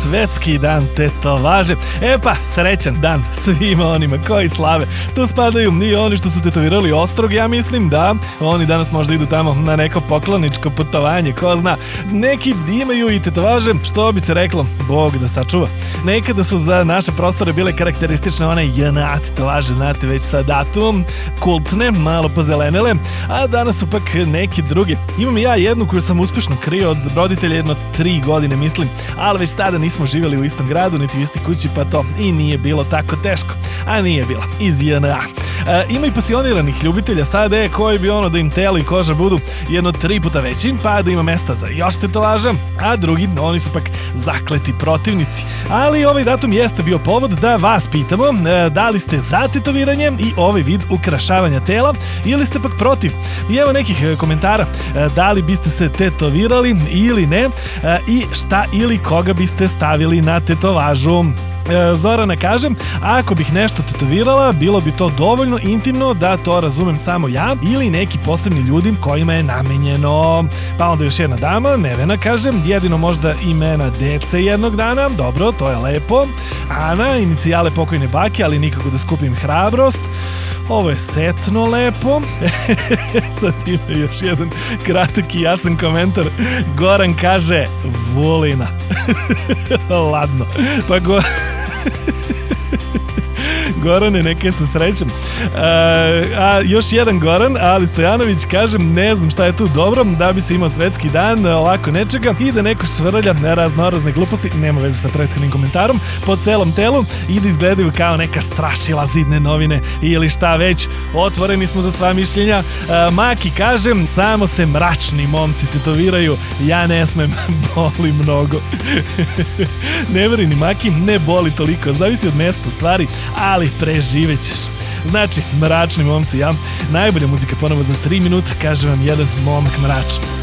Svetski dan tetovaže. E pa, srećan dan svima onima koji slave. Tu spadaju i oni što su tetovirali ostrog, ja mislim da oni danas možda idu tamo na neko pokloničko putovanje, ko zna. Neki imaju i tetovaže, što bi se reklo, Bog da sačuva. Nekada su za naše prostore bile karakteristične one JNA tetovaže, znate već sa datumom, kultne, malo pozelenele, a danas su pak neki drugi. Imam i ja jednu koju sam uspešno krio od roditelja jedno 3 godine, mislim, ali već tada nismo živjeli u istom gradu, niti u istoj kući, pa to i nije bilo tako teško. A nije bila, iz JNA. Ima i pasioniranih ljubitelja sade koji bi da im telo i koža budu jedno 3 puta veći, pa da ima mesta za još tetovaža, a drugi, oni su pak zakleti protivnici. Ali ovaj datum jeste bio povod da vas pitamo da li ste za tetoviranje i ovaj vid ukrašavanja tela ili ste pak protiv. I evo nekih komentara, da li biste se tetovirali ili ne i šta ili koga biste stavili na tetovažu. Zorana kaže, ako bih nešto tetovirala, bilo bi to dovoljno intimno da to razumem samo ja ili neki posebni ljudi kojima je namenjeno. Pa onda još jedna dama, Nevena kaže, jedino možda imena dece jednog dana, dobro, to je lepo. Ana, inicijale pokojne bake, ali nikako da skupim hrabrost. Ovo je setno lepo. Sad ima još jedan kratak i jasan komentar. Goran kaže, Vulina. Ladno. Pa Gorane, neka sa srećom. A još jedan Goran, Ali Stojanović, kažem, ne znam šta je tu dobro, da bi se imao svetski dan ovako nečega i da neko švrlja raznorazne gluposti, nema veze sa prethodnim komentarom, po celom telu i da izgledaju kao neka strašila, Zidne novine ili šta već. Otvoreni smo za sva mišljenja. Maki, kažem, samo se mračni momci tetoviraju, ja ne smem, boli mnogo. Ne veri ni Maki, ne boli toliko, zavisi od mesta u stvari, ali preživet ćeš. Znači, mračni momci, ja. Najbolja muzika ponovo za 3 minuta, kaže vam jedan momak mračan.